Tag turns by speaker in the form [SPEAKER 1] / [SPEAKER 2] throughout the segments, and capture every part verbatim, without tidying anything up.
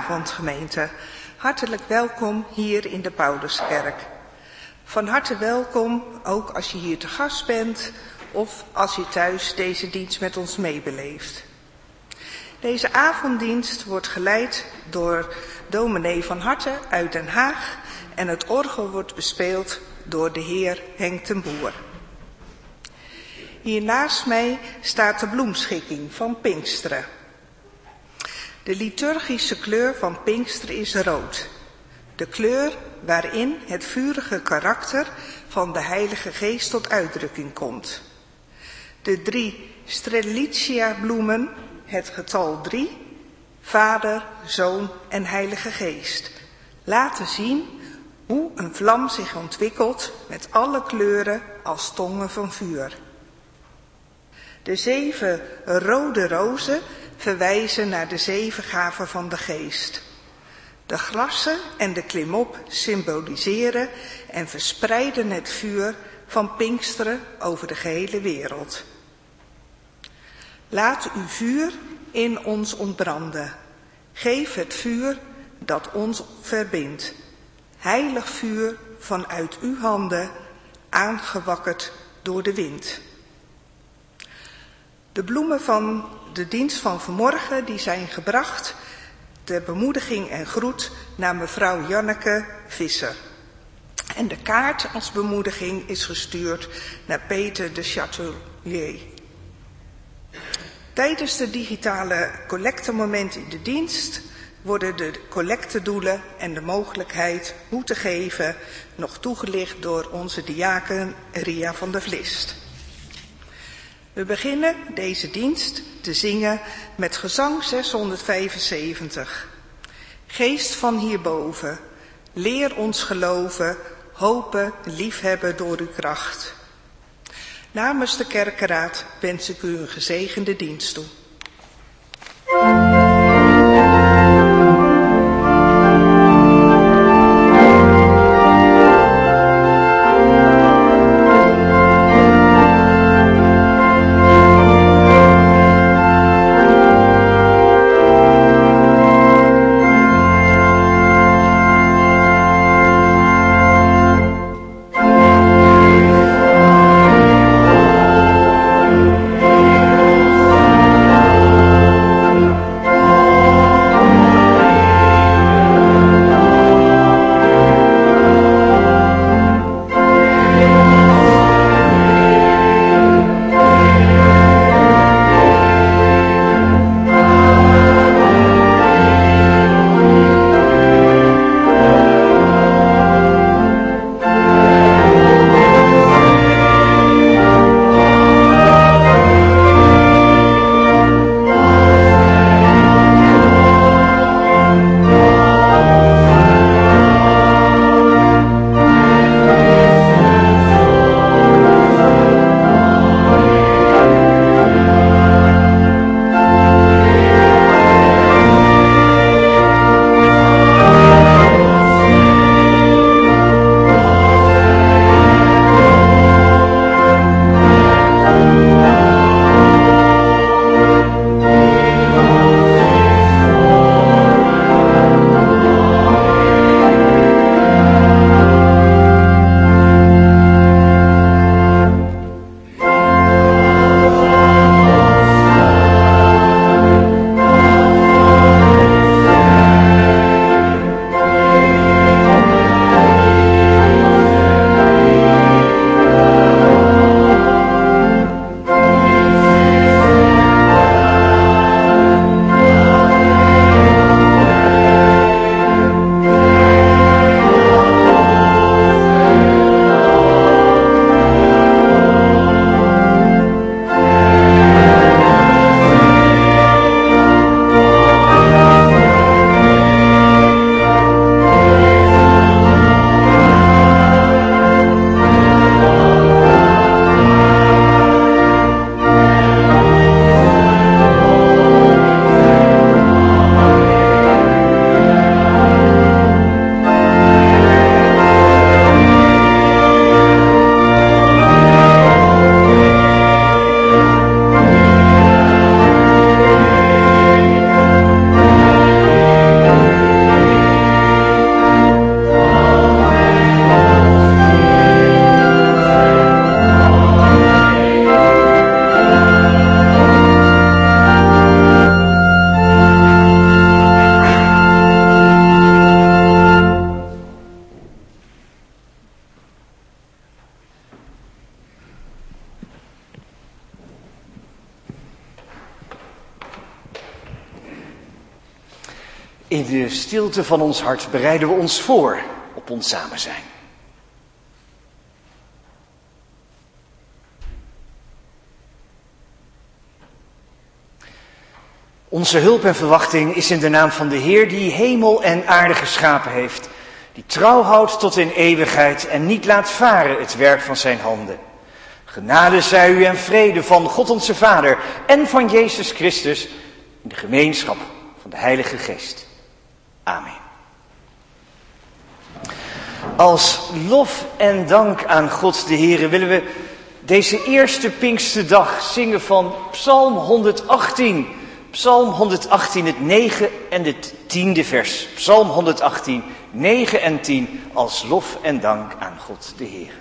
[SPEAKER 1] Goedenavond gemeente, hartelijk welkom hier in de Pauluskerk. Van harte welkom ook als je hier te gast bent of als je thuis deze dienst met ons meebeleeft. Deze avonddienst wordt geleid door dominee Van Harten uit Den Haag en het orgel wordt bespeeld door de heer Henk ten Boer. Hier naast mij staat de bloemschikking van Pinksteren. De liturgische kleur van Pinksteren is rood. De kleur waarin het vurige karakter van de Heilige Geest tot uitdrukking komt. De drie strelitzia bloemen, het getal drie, Vader, Zoon en Heilige Geest, laten zien hoe een vlam zich ontwikkelt met alle kleuren als tongen van vuur. De zeven rode rozen verwijzen naar de zeven gaven van de Geest. De glassen en de klimop symboliseren en verspreiden het vuur van Pinksteren over de gehele wereld. Laat uw vuur in ons ontbranden. Geef het vuur dat ons verbindt. Heilig vuur vanuit uw handen, aangewakkerd door de wind. De bloemen van de dienst van vanmorgen die zijn gebracht ter bemoediging en groet naar mevrouw Janneke Visser. En de kaart als bemoediging is gestuurd naar Peter de Chatelier. Tijdens de digitale collectemoment in de dienst worden de collectedoelen en de mogelijkheid hoe te geven nog toegelicht door onze diaken Ria van der Vlist. We beginnen deze dienst te zingen met gezang zeshonderdvijfenzeventig. Geest van hierboven, leer ons geloven, hopen, liefhebben door uw kracht. Namens de kerkenraad wens ik u een gezegende dienst toe.
[SPEAKER 2] Thank In de stilte van ons hart bereiden we ons voor op ons samen zijn. Onze hulp en verwachting is in de naam van de Heer die hemel en aarde geschapen heeft, die trouw houdt tot in eeuwigheid en niet laat varen het werk van zijn handen. Genade zij u en vrede van God onze Vader en van Jezus Christus in de gemeenschap van de Heilige Geest. Amen. Als lof en dank aan God de Heere willen we deze eerste Pinksterdag zingen van Psalm honderdachttien. Psalm honderdachttien, het negende en het tiende vers. Psalm honderdachttien, negen en tien als lof en dank aan God de Heere.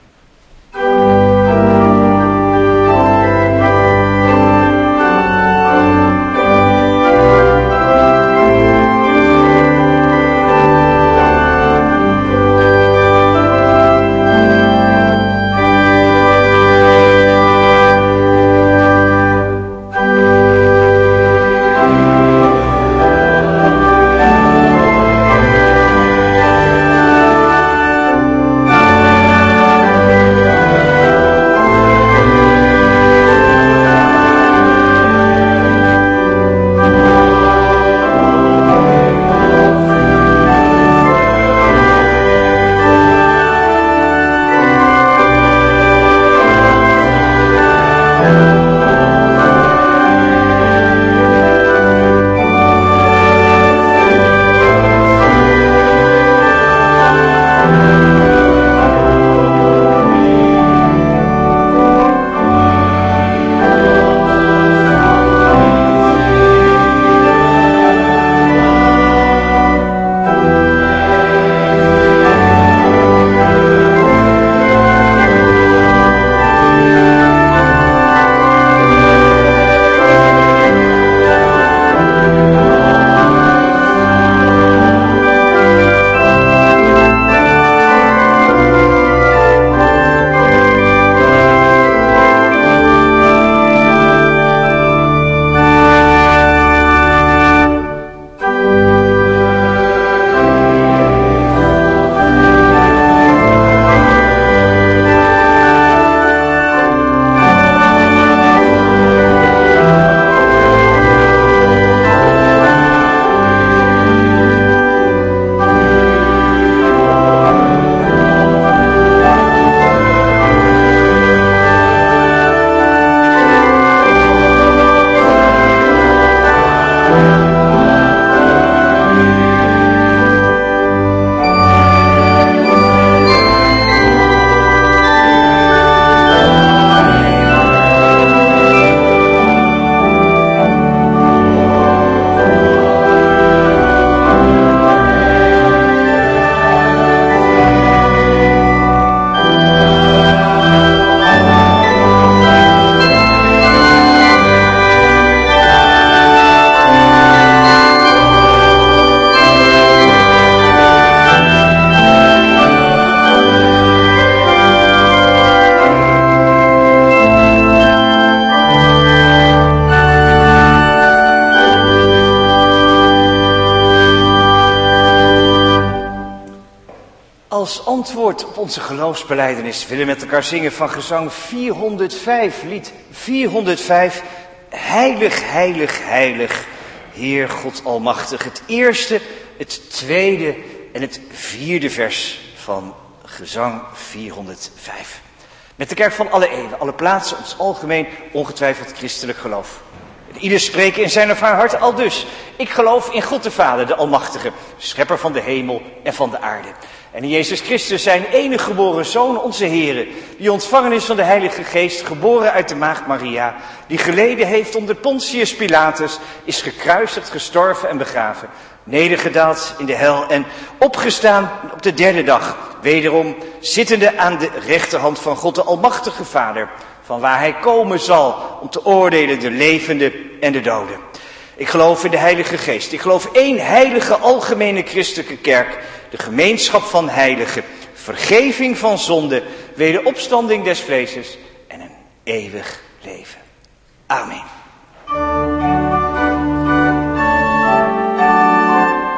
[SPEAKER 2] Als antwoord op onze geloofsbelijdenis willen we met elkaar zingen van gezang vierhonderdvijf, lied vierhonderdvijf. Heilig, heilig, heilig, Heer God Almachtig. Het eerste, het tweede en het vierde vers van gezang vierhonderdvijf. Met de kerk van alle eeuwen, alle plaatsen, ons algemeen ongetwijfeld christelijk geloof. En ieder spreken in zijn of haar hart al dus. Ik geloof in God de Vader, de Almachtige, schepper van de hemel en van de aarde. En in Jezus Christus, zijn enige geboren Zoon, onze Heere, die ontvangen is van de Heilige Geest, geboren uit de maagd Maria, die geleden heeft onder Pontius Pilatus, is gekruisigd, gestorven en begraven, nedergedaald in de hel en opgestaan op de derde dag, wederom zittende aan de rechterhand van God de Almachtige Vader, van waar hij komen zal om te oordelen de levenden en de doden. Ik geloof in de Heilige Geest. Ik geloof één heilige algemene christelijke kerk, de gemeenschap van heiligen, vergeving van zonde, wederopstanding des vleeses en een eeuwig leven. Amen.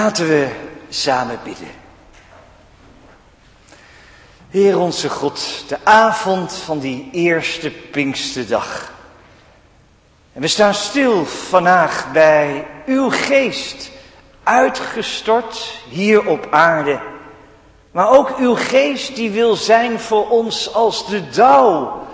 [SPEAKER 2] Laten we samen bidden. Heer onze God, de avond van die eerste Pinksterdag. En we staan stil vandaag bij uw geest, uitgestort hier op aarde. Maar ook uw geest die wil zijn voor ons als de dauw,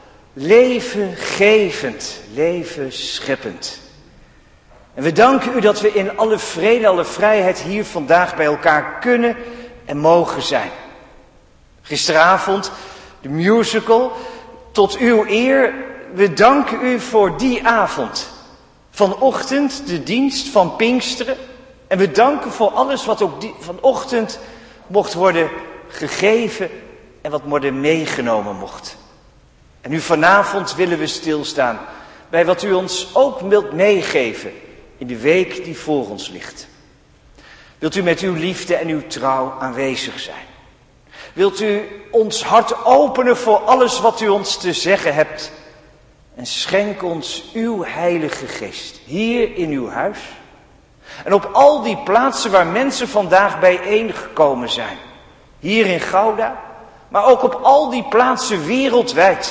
[SPEAKER 2] levengevend, levenscheppend. En we danken u dat we in alle vrede, alle vrijheid hier vandaag bij elkaar kunnen en mogen zijn. Gisteravond, de musical, tot uw eer, we danken u voor die avond. Vanochtend de dienst van Pinksteren. En we danken voor alles wat ook die, vanochtend mocht worden gegeven en wat worden meegenomen mocht. En nu vanavond willen we stilstaan bij wat u ons ook wilt meegeven in de week die voor ons ligt. Wilt u met uw liefde en uw trouw aanwezig zijn? Wilt u ons hart openen voor alles wat u ons te zeggen hebt? En schenk ons uw Heilige Geest hier in uw huis. En op al die plaatsen waar mensen vandaag bijeengekomen zijn. Hier in Gouda, maar ook op al die plaatsen wereldwijd.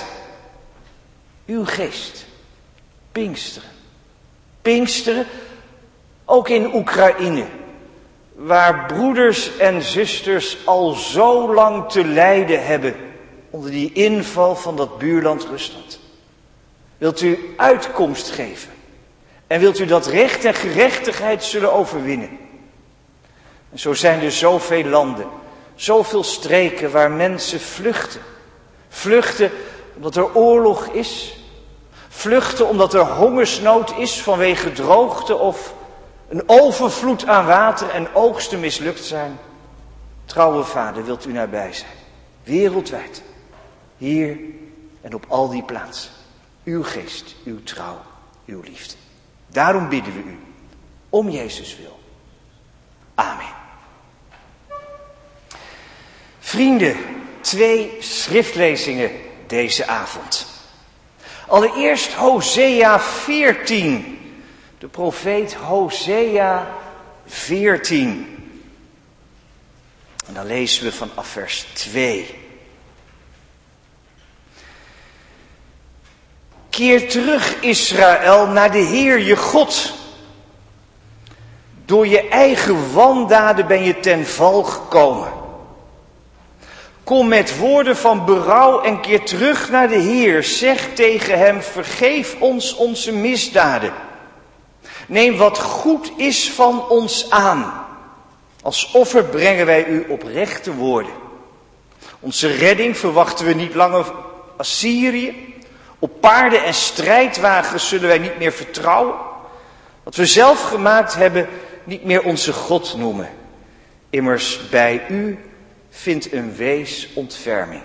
[SPEAKER 2] Uw geest. Pinksteren. Pinksteren, ook in Oekraïne. Waar broeders en zusters al zo lang te lijden hebben onder die inval van dat buurland Rusland. Wilt u uitkomst geven? En wilt u dat recht en gerechtigheid zullen overwinnen? En zo zijn er zoveel landen, zoveel streken waar mensen vluchten. Vluchten omdat er oorlog is. Vluchten omdat er hongersnood is vanwege droogte of een overvloed aan water en oogsten mislukt zijn. Trouwe Vader, wilt u nabij zijn. Wereldwijd. Hier en op al die plaatsen. Uw geest, uw trouw, uw liefde. Daarom bidden we u. Om Jezus wil. Amen. Vrienden, twee schriftlezingen deze avond. Allereerst Hosea veertien. De profeet Hosea veertien. En dan lezen we vanaf vers twee. Keer terug, Israël, naar de Heer je God. Door je eigen wandaden ben je ten val gekomen. Kom met woorden van berouw en keer terug naar de Heer. Zeg tegen hem, vergeef ons onze misdaden. Neem wat goed is van ons aan. Als offer brengen wij u oprechte woorden. Onze redding verwachten we niet langer Assyrië. Op paarden en strijdwagens zullen wij niet meer vertrouwen. Wat we zelf gemaakt hebben, niet meer onze God noemen. Immers bij u vindt een wees ontferming.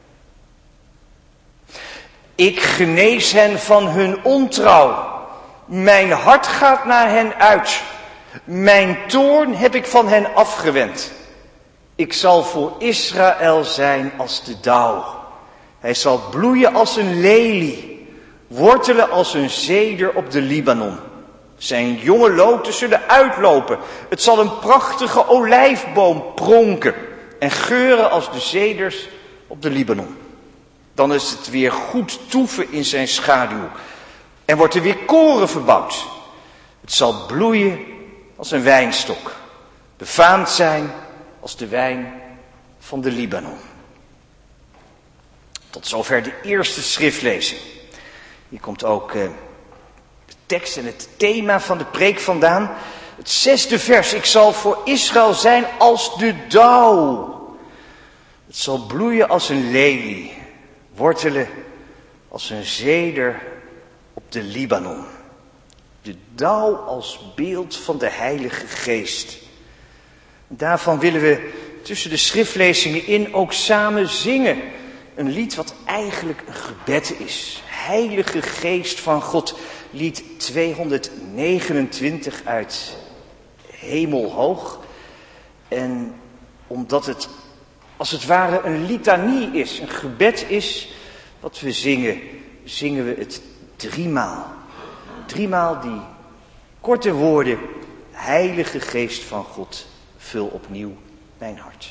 [SPEAKER 2] Ik genees hen van hun ontrouw. Mijn hart gaat naar hen uit. Mijn toorn heb ik van hen afgewend. Ik zal voor Israël zijn als de dauw. Hij zal bloeien als een lelie, wortelen als een zeder op de Libanon. Zijn jonge loten zullen uitlopen. Het zal een prachtige olijfboom pronken en geuren als de zeders op de Libanon. Dan is het weer goed toeven in zijn schaduw en wordt er weer koren verbouwd. Het zal bloeien als een wijnstok, befaamd zijn als de wijn van de Libanon. Tot zover de eerste schriftlezing. Hier komt ook uh, de tekst en het thema van de preek vandaan. Het zesde vers. Ik zal voor Israël zijn als de dauw. Het zal bloeien als een lelie. Wortelen als een zeder op de Libanon. De dauw als beeld van de Heilige Geest. Daarvan willen we tussen de schriftlezingen in ook samen zingen. Een lied wat eigenlijk een gebed is. Heilige Geest van God. Lied tweehonderdnegenentwintig uit Hemelhoog. En omdat het als het ware een litanie is, een gebed is wat we zingen, zingen we het driemaal. Driemaal die korte woorden. Heilige Geest van God, vul opnieuw mijn hart.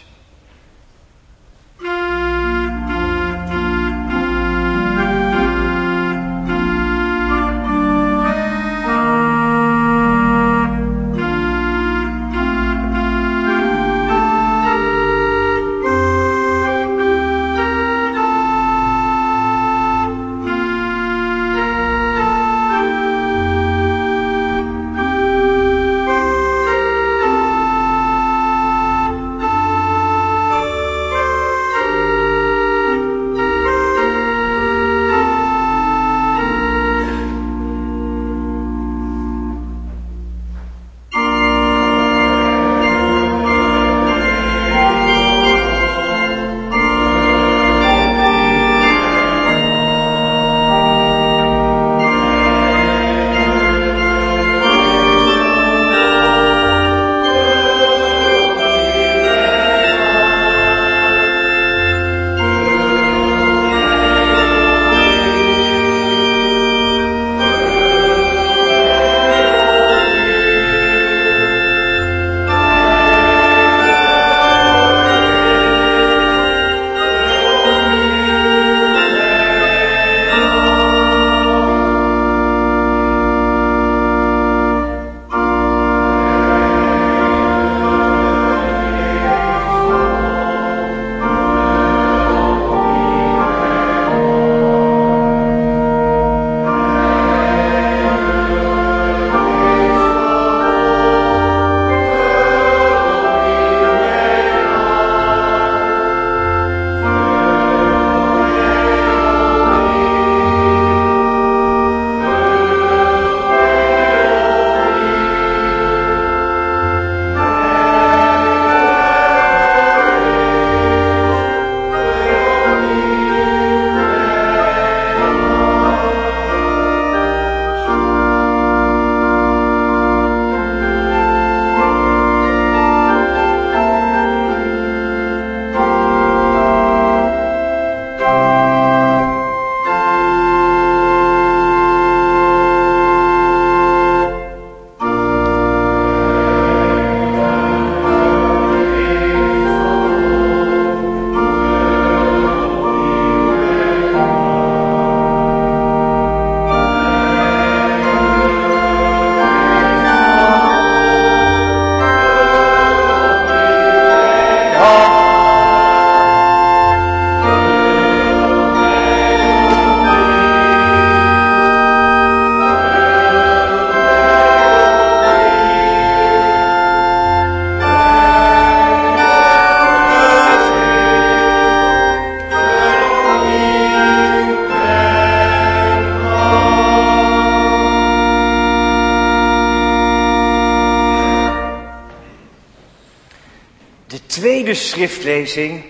[SPEAKER 2] tweede schriftlezing,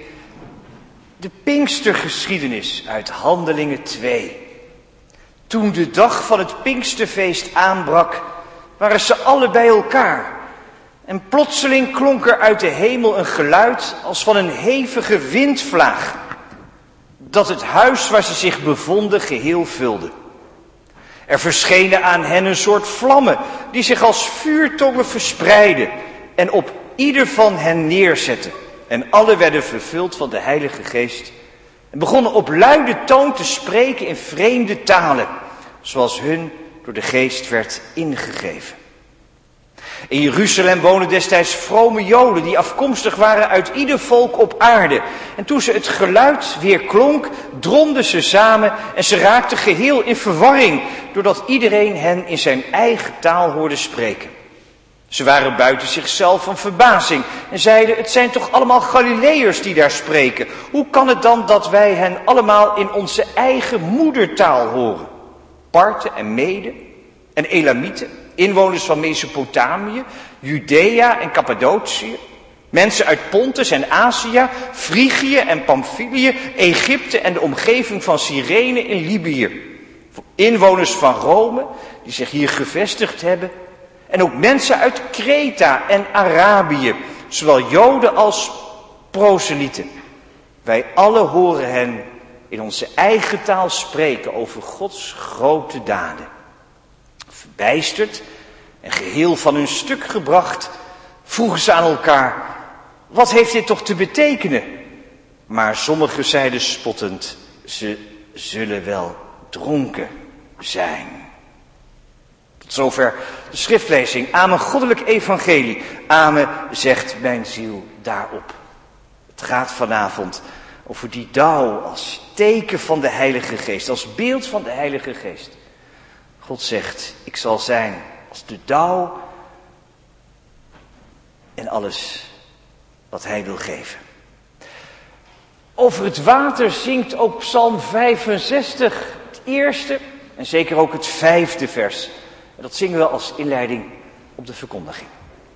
[SPEAKER 2] de Pinkstergeschiedenis uit Handelingen twee. Toen de dag van het Pinksterfeest aanbrak, waren ze alle bij elkaar. En plotseling klonk er uit de hemel een geluid als van een hevige windvlaag, dat het huis waar ze zich bevonden geheel vulde. Er verschenen aan hen een soort vlammen, die zich als vuurtongen verspreidden en op ieder van hen neerzetten. En alle werden vervuld van de Heilige Geest en begonnen op luide toon te spreken in vreemde talen, zoals hun door de Geest werd ingegeven. In Jeruzalem woonden destijds vrome Joden die afkomstig waren uit ieder volk op aarde. En toen ze het geluid weer klonk, dromden ze samen en ze raakten geheel in verwarring, doordat iedereen hen in zijn eigen taal hoorde spreken. Ze waren buiten zichzelf van verbazing en zeiden: het zijn toch allemaal Galileërs die daar spreken? Hoe kan het dan dat wij hen allemaal in onze eigen moedertaal horen? Parten en Meden en Elamieten, inwoners van Mesopotamië, Judea en Cappadocië, mensen uit Pontus en Azië, Frigië en Pamphylië, Egypte en de omgeving van Cyrene in Libië, inwoners van Rome die zich hier gevestigd hebben, en ook mensen uit Kreta en Arabië, zowel Joden als proselieten. Wij alle horen hen in onze eigen taal spreken over Gods grote daden. Verbijsterd en geheel van hun stuk gebracht, vroegen ze aan elkaar: wat heeft dit toch te betekenen? Maar sommigen zeiden spottend: ze zullen wel dronken zijn. Tot zover de schriftlezing. Amen, goddelijk evangelie. Amen, zegt mijn ziel daarop. Het gaat vanavond over die dauw als teken van de Heilige Geest, als beeld van de Heilige Geest. God zegt: ik zal zijn als de dauw en alles wat hij wil geven. Over het water zingt ook Psalm vijfenzestig, het eerste en zeker ook het vijfde vers. En dat zingen we als inleiding op de verkondiging.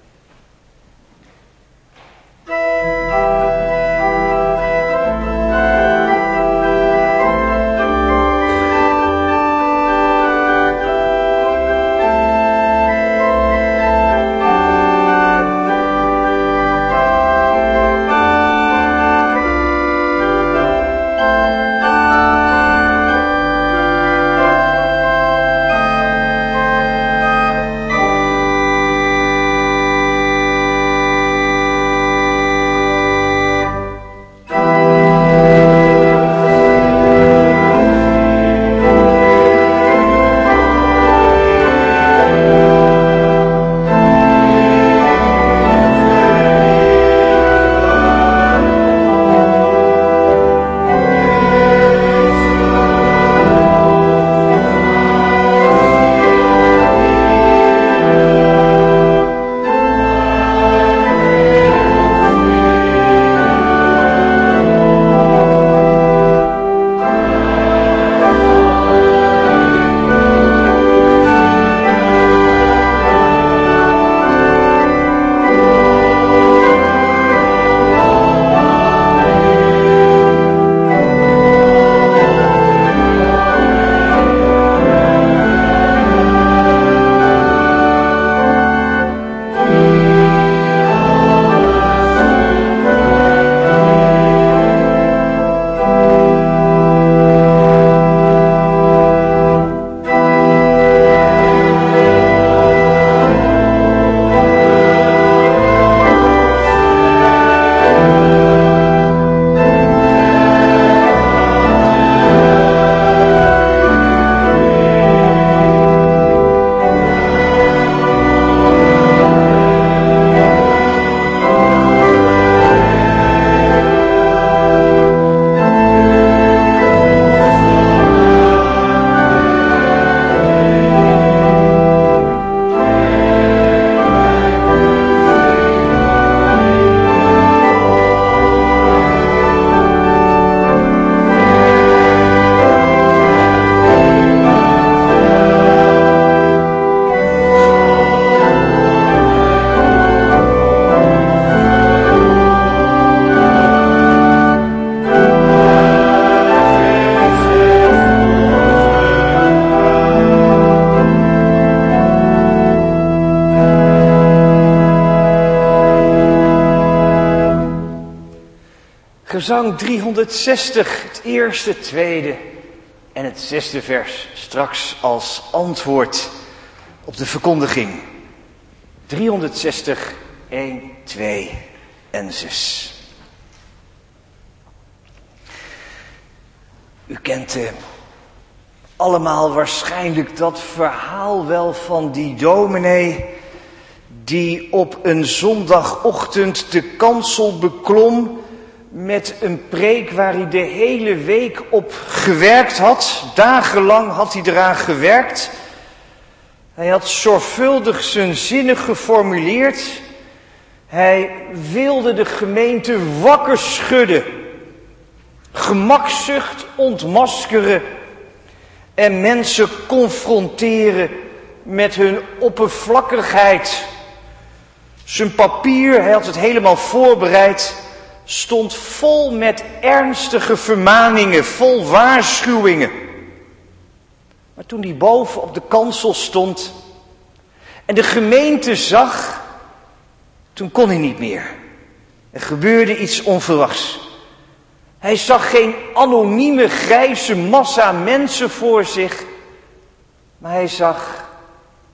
[SPEAKER 2] Gezang driehonderdzestig, het eerste, tweede en het zesde vers. Straks als antwoord op de verkondiging. driehonderdzestig, één, twee en zes. U kent uh, allemaal waarschijnlijk dat verhaal wel van die dominee die op een zondagochtend de kansel beklom met een preek waar hij de hele week op gewerkt had. Dagenlang had hij eraan gewerkt. Hij had zorgvuldig zijn zinnen geformuleerd. Hij wilde de gemeente wakker schudden, gemakzucht ontmaskeren en mensen confronteren met hun oppervlakkigheid. Zijn papier, hij had het helemaal voorbereid, stond vol met ernstige vermaningen, vol waarschuwingen. Maar toen hij boven op de kansel stond en de gemeente zag, toen kon hij niet meer. Er gebeurde iets onverwachts. Hij zag geen anonieme grijze massa mensen voor zich, maar hij zag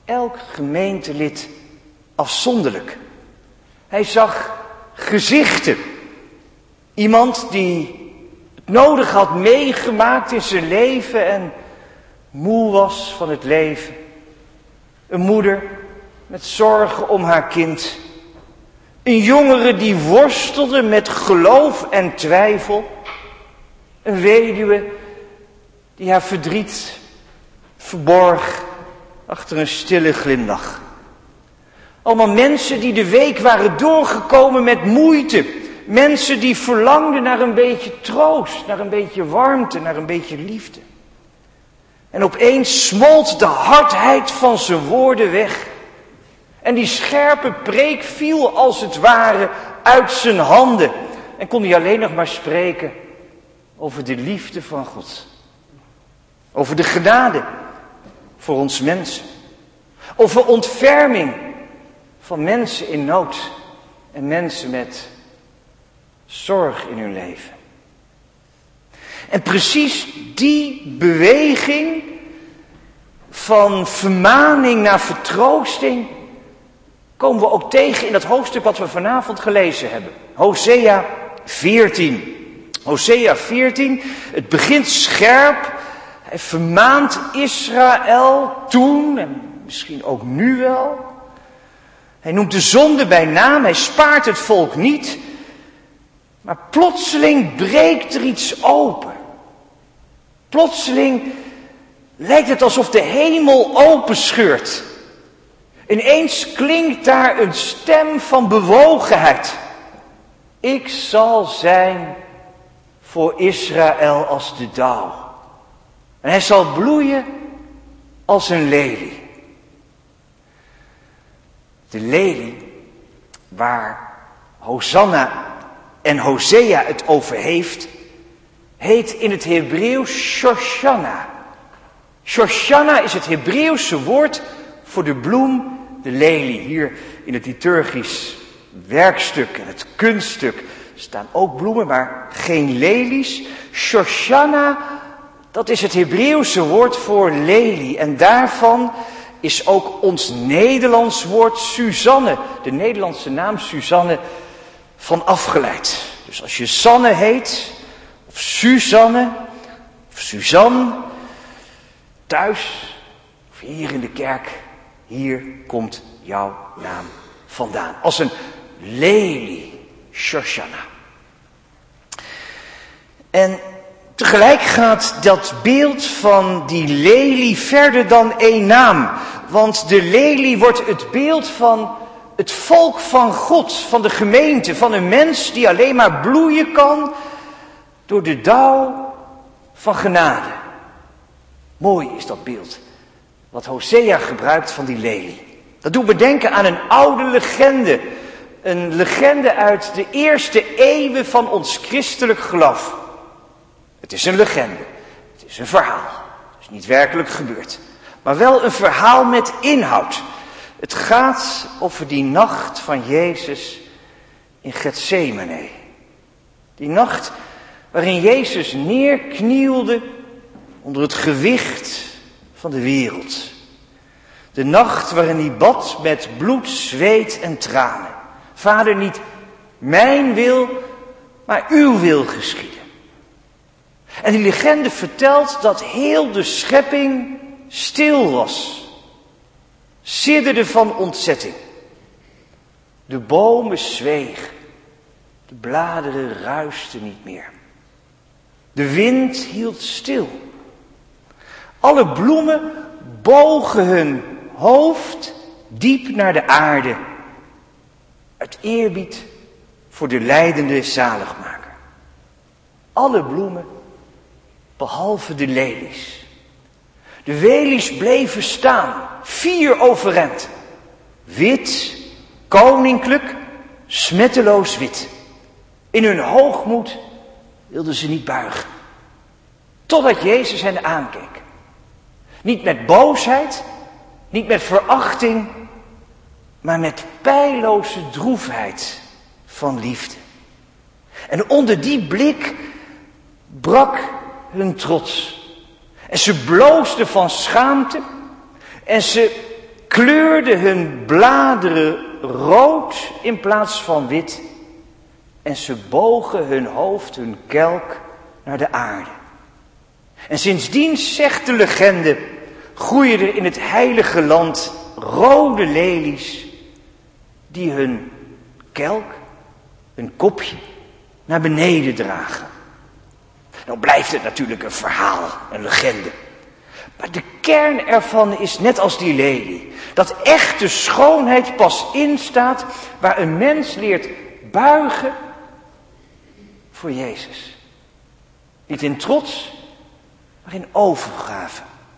[SPEAKER 2] elk gemeentelid afzonderlijk. Hij zag gezichten. Iemand die het nodig had meegemaakt in zijn leven en moe was van het leven. Een moeder met zorgen om haar kind. Een jongere die worstelde met geloof en twijfel. Een weduwe die haar verdriet verborg achter een stille glimlach. Allemaal mensen die de week waren doorgekomen met moeite. Mensen die verlangden naar een beetje troost, naar een beetje warmte, naar een beetje liefde. En opeens smolt de hardheid van zijn woorden weg. En die scherpe preek viel als het ware uit zijn handen. En kon hij alleen nog maar spreken over de liefde van God. Over de genade voor ons mensen. Over ontferming van mensen in nood en mensen met zorg in hun leven. En precies die beweging van vermaning naar vertroosting komen we ook tegen in dat hoofdstuk wat we vanavond gelezen hebben. Hosea veertien. Hosea veertien, het begint scherp. Hij vermaant Israël toen en misschien ook nu wel. Hij noemt de zonde bij naam, hij spaart het volk niet. Maar plotseling breekt er iets open. Plotseling lijkt het alsof de hemel openscheurt. Ineens klinkt daar een stem van bewogenheid. Ik zal zijn voor Israël als de dauw. En hij zal bloeien als een lelie. De lelie waar Hosanna en Hosea het over heeft, heet in het Hebreeuws Shoshana. Shoshana is het Hebreeuwse woord voor de bloem, de lelie. Hier in het liturgisch werkstuk en het kunststuk staan ook bloemen, maar geen lelies. Shoshana, dat is het Hebreeuwse woord voor lelie. En daarvan is ook ons Nederlands woord Suzanne, de Nederlandse naam Suzanne, van afgeleid. Dus als je Sanne heet, of Suzanne, of Suzanne, thuis, of hier in de kerk, hier komt jouw naam vandaan. Als een lelie, Shoshana. En tegelijk gaat dat beeld van die lelie verder dan één naam. Want de lelie wordt het beeld van het volk van God, van de gemeente, van een mens die alleen maar bloeien kan door de dauw van genade. Mooi is dat beeld wat Hosea gebruikt van die lelie. Dat doet me denken aan een oude legende. Een legende uit de eerste eeuwen van ons christelijk geloof. Het is een legende. Het is een verhaal. Het is niet werkelijk gebeurd. Maar wel een verhaal met inhoud. Het gaat over die nacht van Jezus in Getsemane. Die nacht waarin Jezus neerknielde onder het gewicht van de wereld. De nacht waarin hij bad met bloed, zweet en tranen. Vader, niet mijn wil, maar uw wil geschieden. En die legende vertelt dat heel de schepping stil was. Sidderde van ontzetting. De bomen zwegen. De bladeren ruisten niet meer. De wind hield stil. Alle bloemen bogen hun hoofd diep naar de aarde. Uit eerbied voor de lijdende zaligmaker. Alle bloemen behalve de lelies. De welies bleven staan, vier overeind. Wit, koninklijk, smetteloos wit. In hun hoogmoed wilden ze niet buigen. Totdat Jezus hen aankeek. Niet met boosheid, niet met verachting, maar met peilloze droefheid van liefde. En onder die blik brak hun trots. En ze bloosden van schaamte. En ze kleurden hun bladeren rood in plaats van wit. En ze bogen hun hoofd, hun kelk, naar de aarde. En sindsdien, zegt de legende, groeien er in het heilige land rode lelies die hun kelk, hun kopje, naar beneden dragen. Nou blijft het natuurlijk een verhaal, een legende. Maar de kern ervan is net als die lelie. Dat echte schoonheid pas instaat waar een mens leert buigen voor Jezus. Niet in trots, maar in overgave.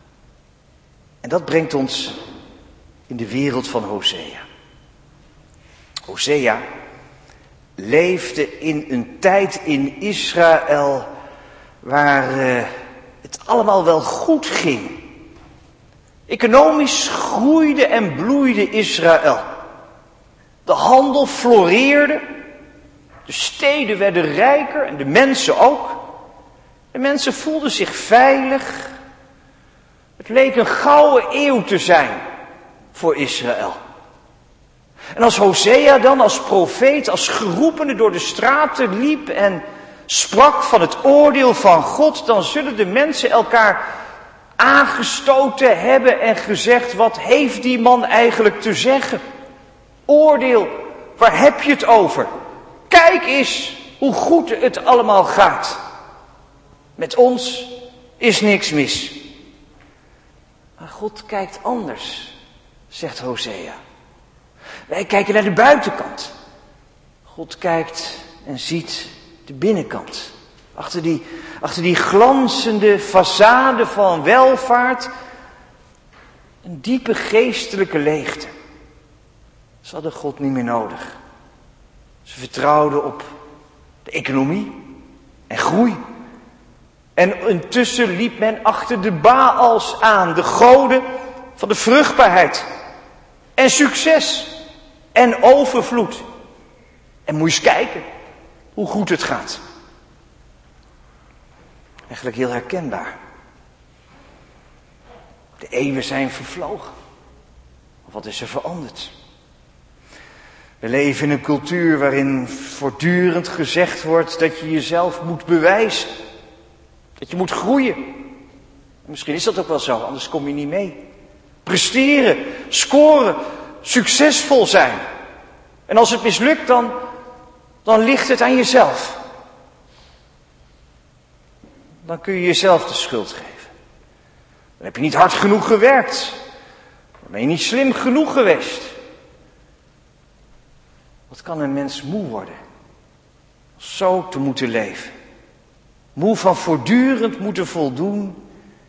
[SPEAKER 2] En dat brengt ons in de wereld van Hosea. Hosea leefde in een tijd in Israël waar uh, het allemaal wel goed ging. Economisch groeide en bloeide Israël. De handel floreerde. De steden werden rijker en de mensen ook. De mensen voelden zich veilig. Het leek een gouden eeuw te zijn voor Israël. En als Hosea dan als profeet, als geroepene door de straten liep en sprak van het oordeel van God, dan zullen de mensen elkaar aangestoten hebben en gezegd, wat heeft die man eigenlijk te zeggen? Oordeel, waar heb je het over? Kijk eens hoe goed het allemaal gaat. Met ons is niks mis. Maar God kijkt anders, zegt Hosea. Wij kijken naar de buitenkant. God kijkt en ziet de binnenkant. Achter die, achter die glanzende façade van welvaart, een diepe geestelijke leegte. Ze hadden God niet meer nodig. Ze vertrouwden op de economie en groei. En intussen liep men achter de Baals aan, de goden van de vruchtbaarheid. En succes. En overvloed. En moet je eens kijken hoe goed het gaat. Eigenlijk heel herkenbaar. De eeuwen zijn vervlogen. Wat is er veranderd? We leven in een cultuur waarin voortdurend gezegd wordt dat je jezelf moet bewijzen. Dat je moet groeien. Misschien is dat ook wel zo, anders kom je niet mee. Presteren, scoren, succesvol zijn. En als het mislukt, dan, dan ligt het aan jezelf. Dan kun je jezelf de schuld geven. Dan heb je niet hard genoeg gewerkt. Dan ben je niet slim genoeg geweest. Wat kan een mens moe worden? Zo te moeten leven. Moe van voortdurend moeten voldoen.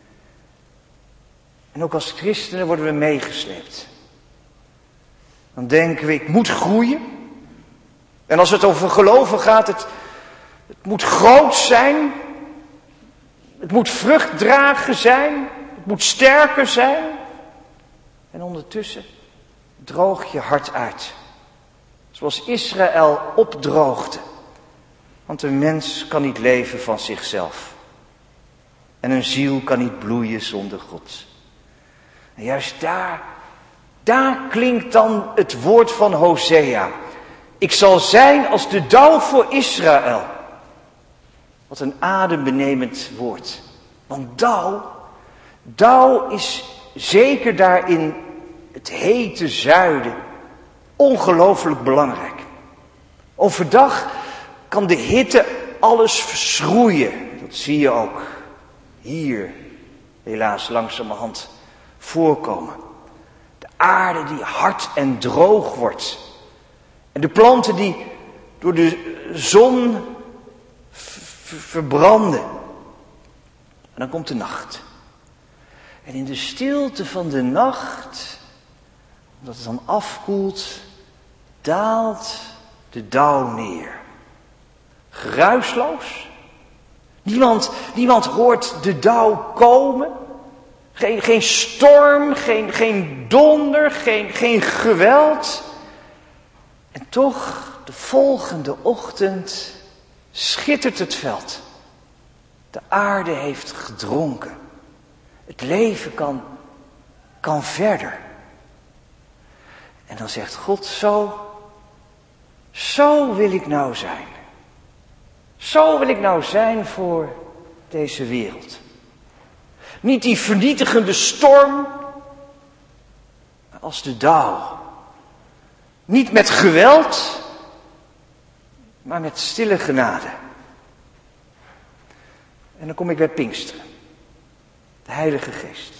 [SPEAKER 2] En ook als christenen worden we meegesleept. Dan denken we, ik moet groeien. En als het over geloven gaat, het, het moet groot zijn. Het moet vruchtdragen zijn. Het moet sterker zijn. En ondertussen droog je hart uit. Zoals Israël opdroogde. Want een mens kan niet leven van zichzelf. En een ziel kan niet bloeien zonder God. En juist daar, daar klinkt dan het woord van Hosea. Ik zal zijn als de dauw voor Israël. Wat een adembenemend woord. Want dauw, dauw is zeker daar in het hete zuiden ongelooflijk belangrijk. Overdag kan de hitte alles verschroeien. Dat zie je ook hier helaas langzamerhand voorkomen. De aarde die hard en droog wordt. En de planten die door de zon v- verbranden. En dan komt de nacht. En in de stilte van de nacht, omdat het dan afkoelt, daalt de dauw neer. Geruisloos. Niemand, niemand hoort de dauw komen. Geen, geen storm, geen, geen donder, geen, geen geweld. En toch, de volgende ochtend schittert het veld. De aarde heeft gedronken. Het leven kan, kan verder. En dan zegt God, zo, zo wil ik nou zijn. Zo wil ik nou zijn voor deze wereld. Niet die vernietigende storm, maar als de dauw. Niet met geweld, maar met stille genade. En dan kom ik bij Pinksteren. De Heilige Geest.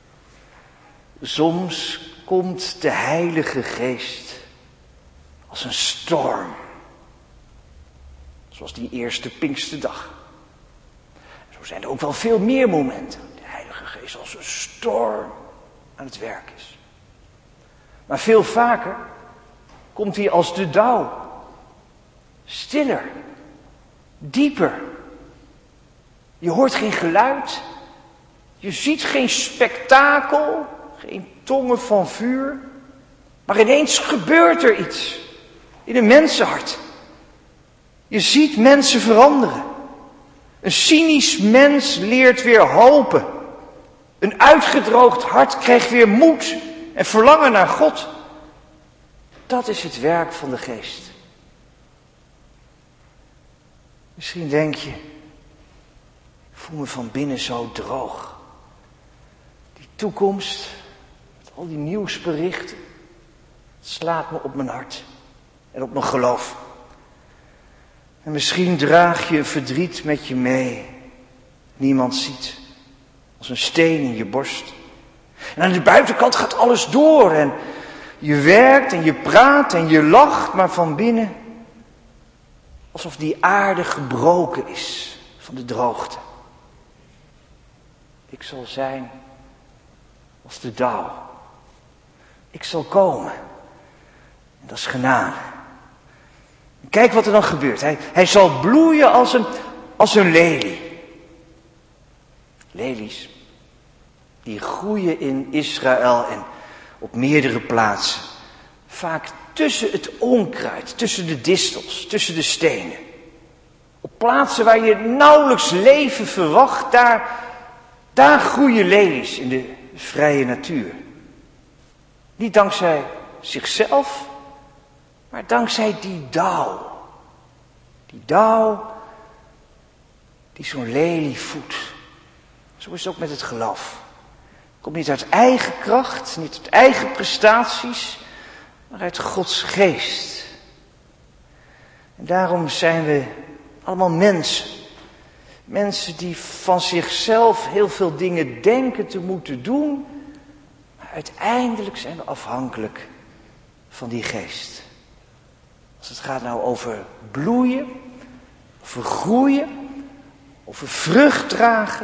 [SPEAKER 2] Soms komt de Heilige Geest als een storm. Zoals die eerste Pinksterdag. Zo zijn er ook wel veel meer momenten. De Heilige Geest als een storm aan het werk is. Maar veel vaker komt hij als de dauw. Stiller. Dieper. Je hoort geen geluid. Je ziet geen spektakel. Geen tongen van vuur. Maar ineens gebeurt er iets. In een mensenhart. Je ziet mensen veranderen. Een cynisch mens leert weer hopen. Een uitgedroogd hart krijgt weer moed en verlangen naar God. Dat is het werk van de Geest. Misschien denk je, ik voel me van binnen zo droog. Die toekomst, met al die nieuwsberichten, het slaat me op mijn hart en op mijn geloof. En misschien draag je een verdriet met je mee. Niemand ziet. Als een steen in je borst. En aan de buitenkant gaat alles door. En je werkt en je praat en je lacht. Maar van binnen. Alsof die aarde gebroken is. Van de droogte. Ik zal zijn. Als de dauw. Ik zal komen. En dat is genade. Kijk wat er dan gebeurt. Hij, hij zal bloeien als een, als een lelie. Lelies, die groeien in Israël en op meerdere plaatsen. Vaak tussen het onkruid, tussen de distels, tussen de stenen. Op plaatsen waar je nauwelijks leven verwacht, daar, daar groeien lelies in de vrije natuur. Niet dankzij zichzelf, maar dankzij die dauw. Die dauw die zo'n lelie voedt. Zo is het ook met het geloof. Het komt niet uit eigen kracht, niet uit eigen prestaties, maar uit Gods geest. En daarom zijn we allemaal mensen. Mensen die van zichzelf heel veel dingen denken te moeten doen, maar uiteindelijk zijn we afhankelijk van die geest. Als het gaat nou over bloeien, over groeien, over vrucht dragen.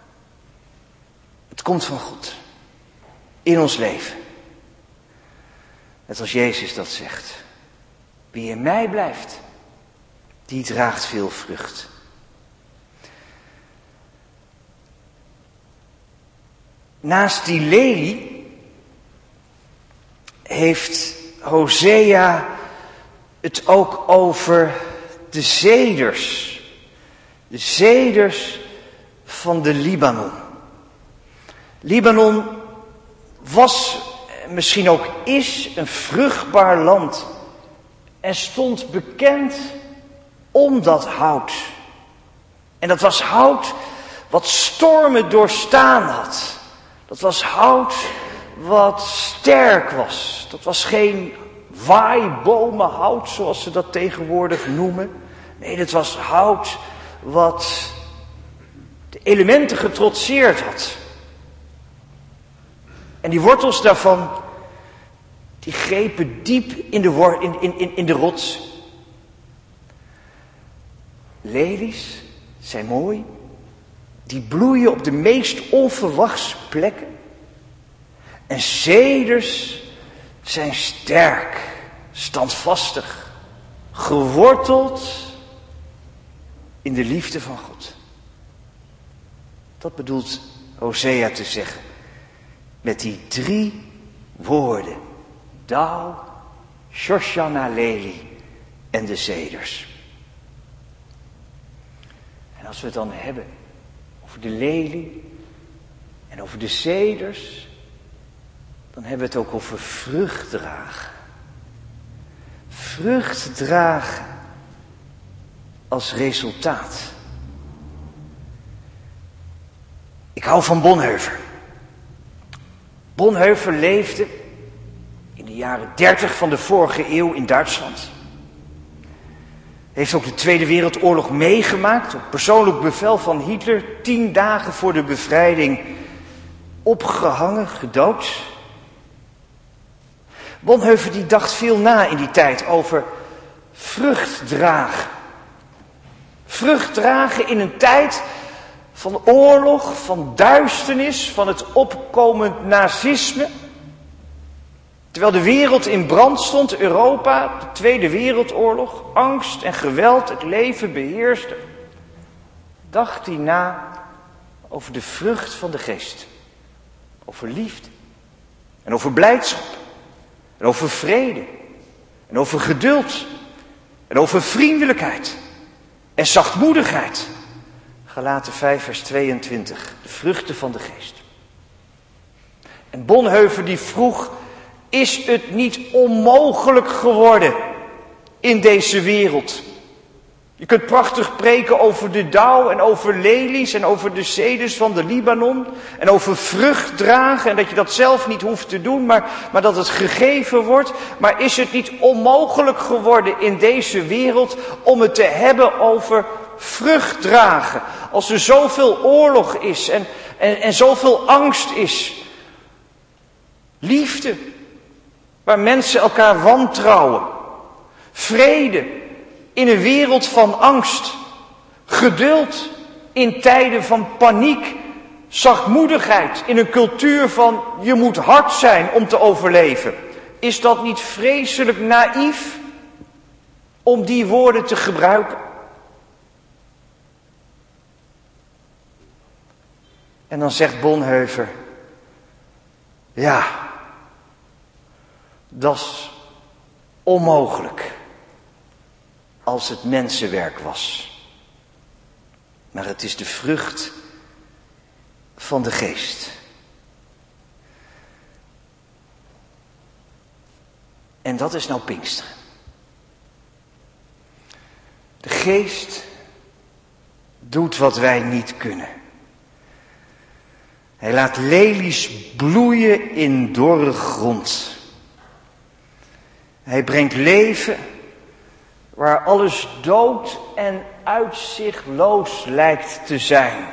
[SPEAKER 2] Het komt van God. In ons leven. Net als Jezus dat zegt. Wie in mij blijft, die draagt veel vrucht. Naast die lelie heeft Hosea het ook over de ceders. De ceders van de Libanon. Libanon was, misschien ook is, een vruchtbaar land. En stond bekend om dat hout. En dat was hout wat stormen doorstaan had. Dat was hout wat sterk was. Dat was geen waaibomenhout, zoals ze dat tegenwoordig noemen. Nee, dat was hout wat de elementen getrotseerd had. En die wortels daarvan, die grepen diep in de, wor- in, in, in, in de rots. Lelies zijn mooi. Die bloeien op de meest onverwachte plekken. En ceders zijn sterk, standvastig, geworteld in de liefde van God. Dat bedoelt Hosea te zeggen. Met die drie woorden. Dauw, Shoshana, lelie en de ceders. En als we het dan hebben over de lelie en over de ceders, dan hebben we het ook over vrucht dragen. Vrucht dragen als resultaat. Ik hou van Bonhoeffer. Bonhoeffer leefde in de jaren dertig van de vorige eeuw in Duitsland. Hij heeft ook de Tweede Wereldoorlog meegemaakt, op persoonlijk bevel van Hitler, tien dagen voor de bevrijding opgehangen, gedood. Bonhoeffer die dacht veel na in die tijd over vrucht dragen. Vrucht dragen in een tijd van oorlog, van duisternis, van het opkomend nazisme. Terwijl de wereld in brand stond, Europa, de Tweede Wereldoorlog, angst en geweld het leven beheerste, dacht hij na over de vrucht van de geest. Over liefde en over blijdschap en over vrede en over geduld en over vriendelijkheid en zachtmoedigheid. Galaten vijf vers tweeëntwintig, de vruchten van de geest. En Bonhoeffer die vroeg, is het niet onmogelijk geworden in deze wereld? Je kunt prachtig preken over de dauw en over lelies en over de ceders van de Libanon. En over vrucht dragen en dat je dat zelf niet hoeft te doen, maar, maar dat het gegeven wordt. Maar is het niet onmogelijk geworden in deze wereld om het te hebben over vrucht dragen? Als er zoveel oorlog is en, en, en zoveel angst is. Liefde, waar mensen elkaar wantrouwen. Vrede in een wereld van angst. Geduld in tijden van paniek. Zachtmoedigheid in een cultuur van je moet hard zijn om te overleven. Is dat niet vreselijk naïef om die woorden te gebruiken? En dan zegt Bonhoeffer, ja, dat is onmogelijk als het mensenwerk was. Maar het is de vrucht van de geest. En dat is nou Pinksteren. De geest doet wat wij niet kunnen. Hij laat lelies bloeien in dorre grond. Hij brengt leven waar alles dood en uitzichtloos lijkt te zijn.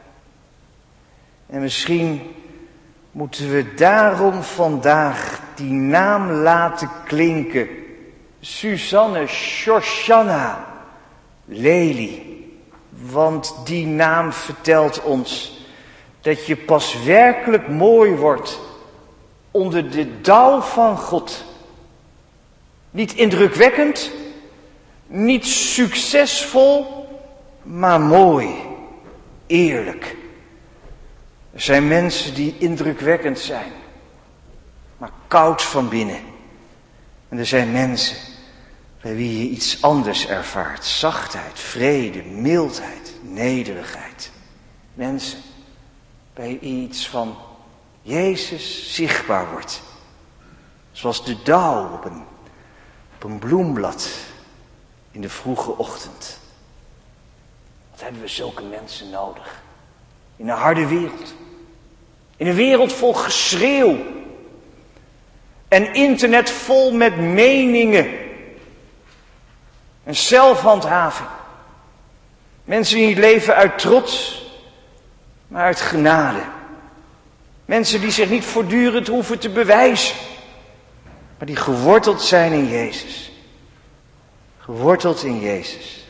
[SPEAKER 2] En misschien moeten we daarom vandaag die naam laten klinken. Suzanne, Shoshana, Lelie. Want die naam vertelt ons dat je pas werkelijk mooi wordt onder de dauw van God. Niet indrukwekkend, niet succesvol, maar mooi, eerlijk. Er zijn mensen die indrukwekkend zijn, maar koud van binnen. En er zijn mensen bij wie je iets anders ervaart. Zachtheid, vrede, mildheid, nederigheid. Mensen bij wie iets van Jezus zichtbaar wordt. Zoals de dauw op een, op een bloemblad in de vroege ochtend. Wat hebben we zulke mensen nodig? In een harde wereld. In een wereld vol geschreeuw. En internet vol met meningen. En zelfhandhaving. Mensen die niet leven uit trots, maar uit genade. Mensen die zich niet voortdurend hoeven te bewijzen. Maar die geworteld zijn in Jezus. Geworteld in Jezus.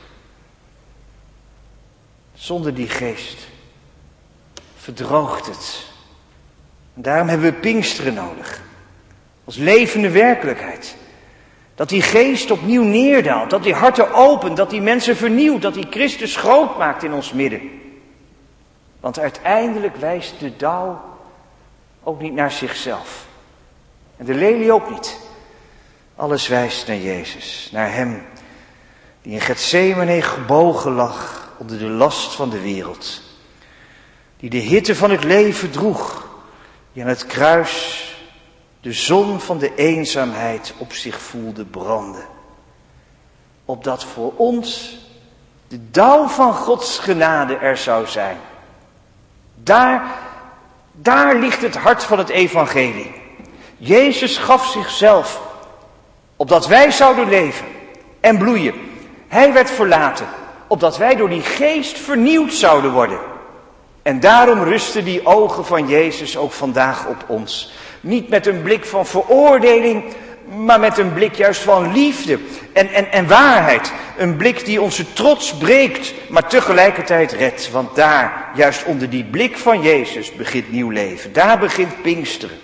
[SPEAKER 2] Zonder die geest verdroogt het. En daarom hebben we Pinksteren nodig. Als levende werkelijkheid. Dat die geest opnieuw neerdaalt. Dat die harten opent. Dat die mensen vernieuwt. Dat die Christus groot maakt in ons midden. Want uiteindelijk wijst de dauw ook niet naar zichzelf. En de lelie ook niet. Alles wijst naar Jezus. Naar hem die in Getsemane gebogen lag onder de last van de wereld. Die de hitte van het leven droeg. Die aan het kruis de zon van de eenzaamheid op zich voelde branden. Opdat voor ons de dauw van Gods genade er zou zijn. Daar, daar ligt het hart van het evangelie. Jezus gaf zichzelf, opdat wij zouden leven en bloeien. Hij werd verlaten, opdat wij door die geest vernieuwd zouden worden. En daarom rusten die ogen van Jezus ook vandaag op ons. Niet met een blik van veroordeling, maar met een blik juist van liefde en, en, en waarheid. Een blik die onze trots breekt, maar tegelijkertijd redt. Want daar, juist onder die blik van Jezus, begint nieuw leven. Daar begint Pinksteren.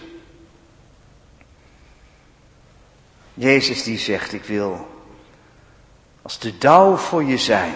[SPEAKER 2] Jezus die zegt, ik wil als de dauw voor je zijn.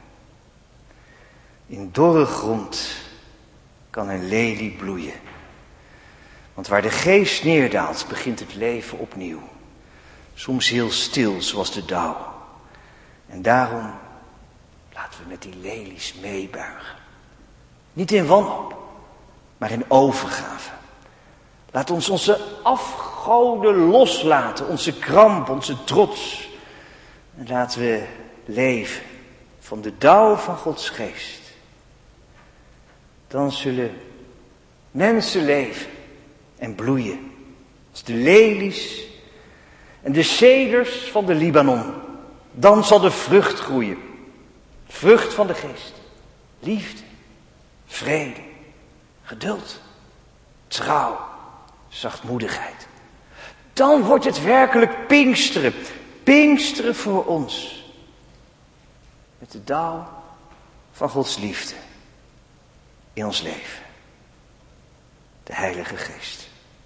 [SPEAKER 2] In dorre grond kan een lelie bloeien. Want waar de geest neerdaalt, begint het leven opnieuw. Soms heel stil, zoals de dauw. En daarom laten we met die lelies meebuigen. Niet in wanhoop, maar in overgave. Laat ons onze afgoden loslaten, onze kramp, onze trots. En laten we leven van de dauw van Gods geest. Dan zullen mensen leven en bloeien als de lelies en de ceders van de Libanon. Dan zal de vrucht groeien. Vrucht van de geest. Liefde, vrede, geduld, trouw, zachtmoedigheid. Dan wordt het werkelijk Pinksteren. Pinksteren voor ons. Met de dauw van Gods liefde in ons leven. De Heilige Geest.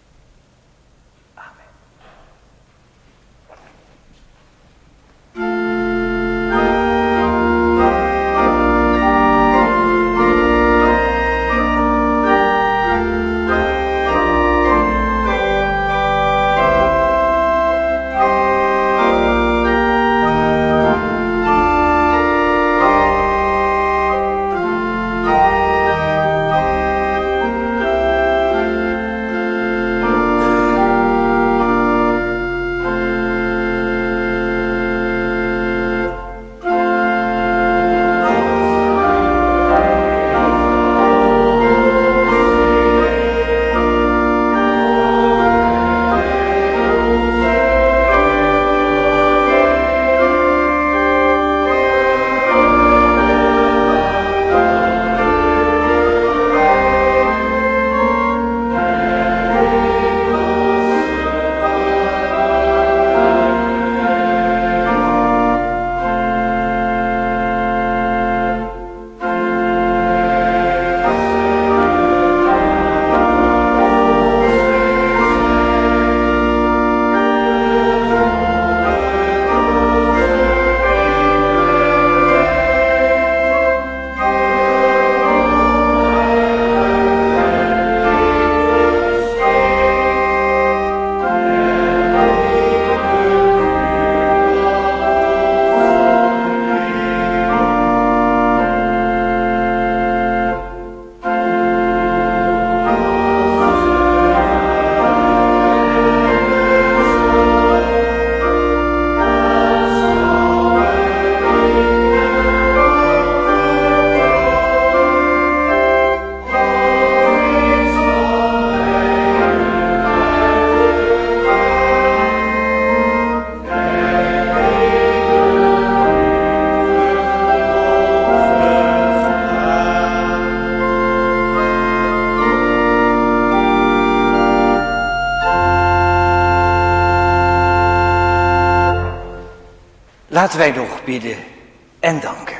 [SPEAKER 2] Laten wij nog bidden en danken.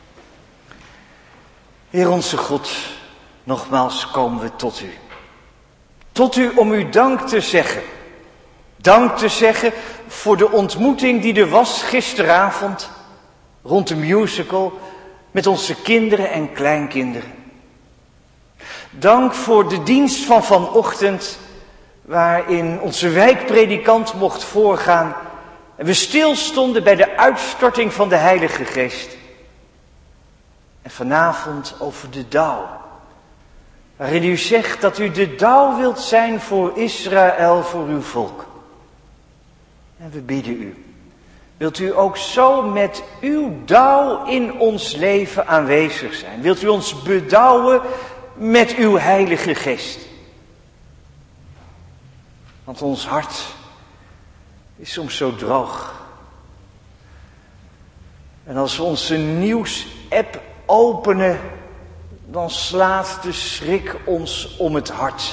[SPEAKER 2] Heer onze God, nogmaals komen we tot u. Tot u om u dank te zeggen. Dank te zeggen voor de ontmoeting die er was gisteravond rond de musical met onze kinderen en kleinkinderen. Dank voor de dienst van vanochtend waarin onze wijkpredikant mocht voorgaan en we stilstonden bij de uitstorting van de Heilige Geest. En vanavond over de dauw, waarin u zegt dat u de dauw wilt zijn voor Israël, voor uw volk. En we bidden u, wilt u ook zo met uw dauw in ons leven aanwezig zijn? Wilt u ons bedauwen met uw Heilige Geest? Want ons hart is soms zo droog. En als we onze nieuws-app openen, dan slaat de schrik ons om het hart.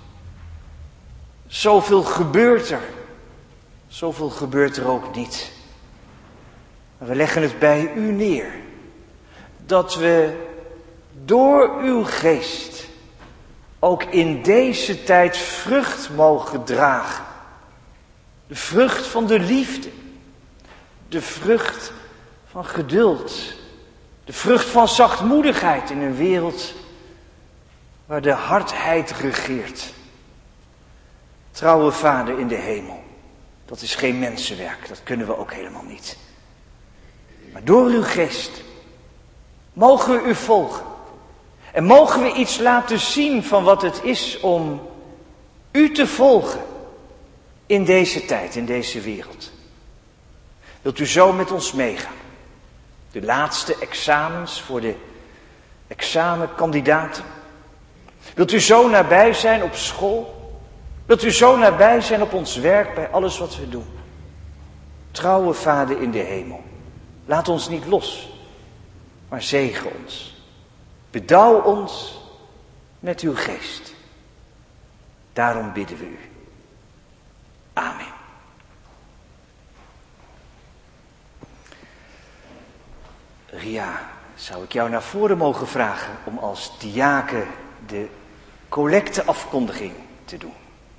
[SPEAKER 2] Zoveel gebeurt er. Zoveel gebeurt er ook niet. Maar we leggen het bij u neer. Dat we door uw geest ook in deze tijd vrucht mogen dragen. De vrucht van de liefde. De vrucht van geduld. De vrucht van zachtmoedigheid in een wereld waar de hardheid regeert. Trouwe Vader in de hemel. Dat is geen mensenwerk, dat kunnen we ook helemaal niet. Maar door uw geest mogen we u volgen. En mogen we iets laten zien van wat het is om u te volgen in deze tijd, in deze wereld. Wilt u zo met ons meegaan? De laatste examens voor de examenkandidaten. Wilt u zo nabij zijn op school? Wilt u zo nabij zijn op ons werk, bij alles wat we doen? Trouwe Vader in de hemel, laat ons niet los, maar zegen ons. Bedauw ons met uw geest. Daarom bidden we u. Amen. Ria, zou ik jou naar voren mogen vragen om als diaken de collecteafkondiging te doen?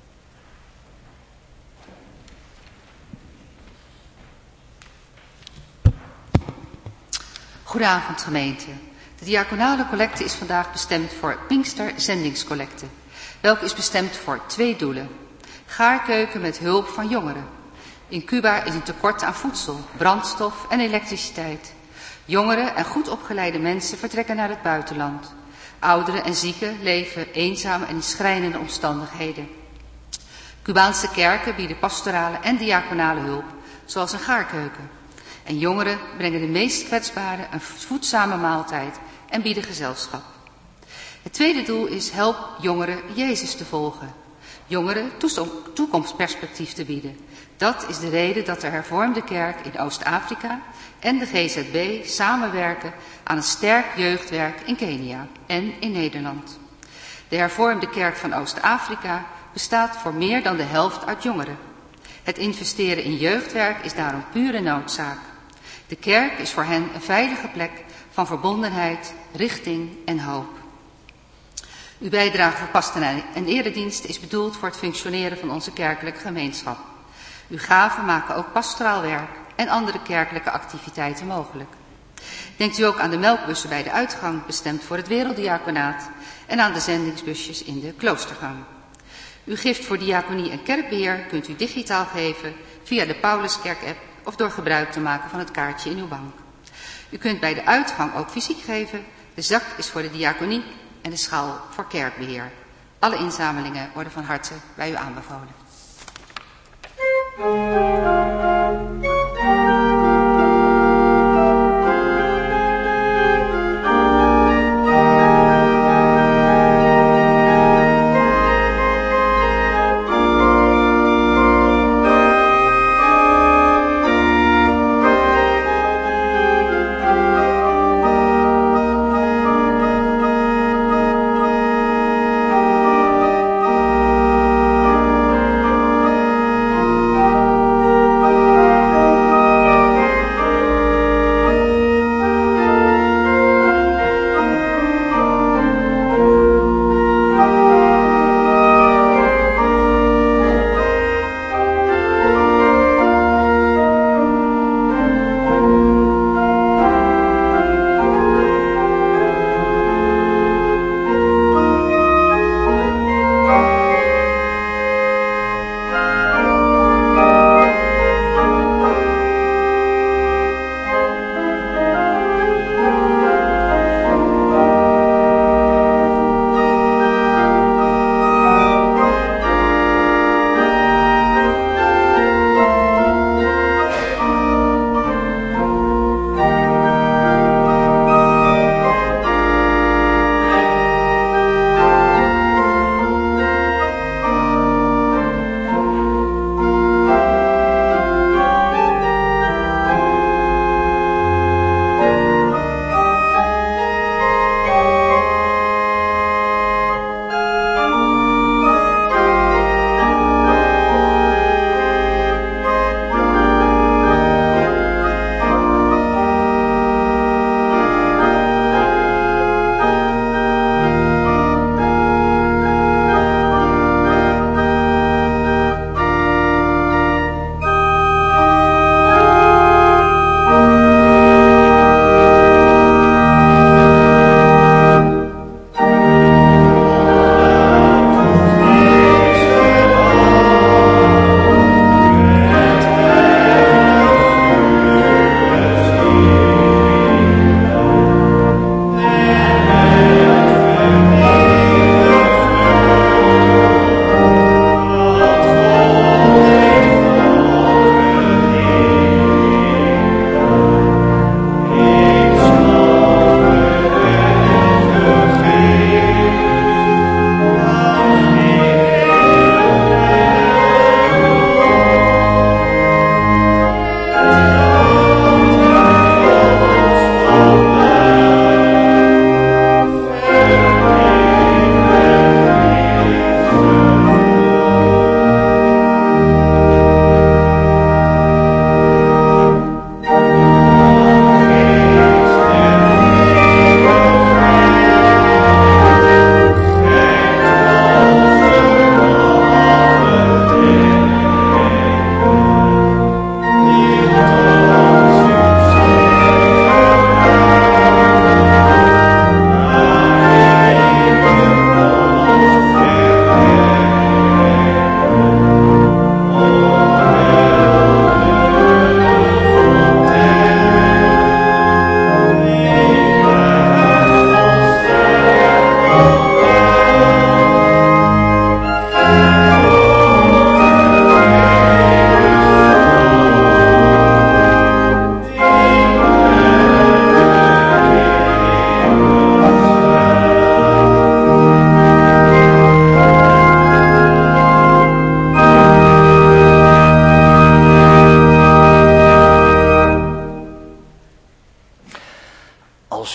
[SPEAKER 3] Goedenavond gemeente. De diaconale collecte is vandaag bestemd voor Pinkster Zendingscollecte. Welke is bestemd voor twee doelen. Gaarkeuken met hulp van jongeren. In Cuba is een tekort aan voedsel, brandstof en elektriciteit. Jongeren en goed opgeleide mensen vertrekken naar het buitenland. Ouderen en zieken leven eenzaam en in schrijnende omstandigheden. Cubaanse kerken bieden pastorale en diaconale hulp, zoals een gaarkeuken. En jongeren brengen de meest kwetsbaren een voedzame maaltijd en bieden gezelschap. Het tweede doel is help jongeren Jezus te volgen. Jongeren toekomstperspectief te bieden. Dat is de reden dat de hervormde kerk in Oost-Afrika en de G Z B samenwerken aan een sterk jeugdwerk in Kenia en in Nederland. De hervormde kerk van Oost-Afrika bestaat voor meer dan de helft uit jongeren. Het investeren in jeugdwerk is daarom pure noodzaak. De kerk is voor hen een veilige plek van verbondenheid, richting en hoop. Uw bijdrage voor pastorie en eredienst is bedoeld voor het functioneren van onze kerkelijke gemeenschap. Uw gaven maken ook pastoraal werk en andere kerkelijke activiteiten mogelijk. Denkt u ook aan de melkbussen bij de uitgang, bestemd voor het werelddiaconaat, en aan de zendingsbusjes in de kloostergang. Uw gift voor diaconie en kerkbeheer kunt u digitaal geven via de Pauluskerk-app of door gebruik te maken van het kaartje in uw bank. U kunt bij de uitgang ook fysiek geven. De zak is voor de diaconie en de schaal voor kerkbeheer. Alle inzamelingen worden van harte bij u aanbevolen.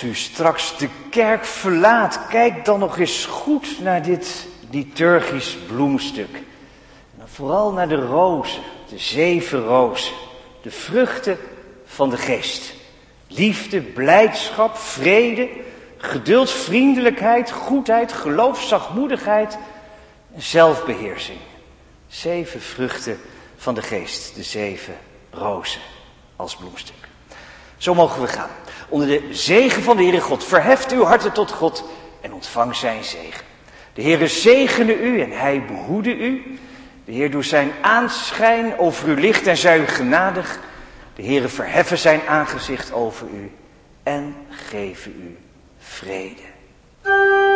[SPEAKER 2] Als u straks de kerk verlaat, kijk dan nog eens goed naar dit liturgisch bloemstuk. En vooral naar de rozen, de zeven rozen, de vruchten van de geest. Liefde, blijdschap, vrede, geduld, vriendelijkheid, goedheid, geloof, zachtmoedigheid en zelfbeheersing. Zeven vruchten van de geest, de zeven rozen als bloemstuk. Zo mogen we gaan. Onder de zegen van de Heere God, verheft uw harten tot God en ontvang zijn zegen. De Heere zegene u en hij behoede u. De Heer doet zijn aanschijn over u licht en zij u genadig. De Heere verheffen zijn aangezicht over u en geven u vrede.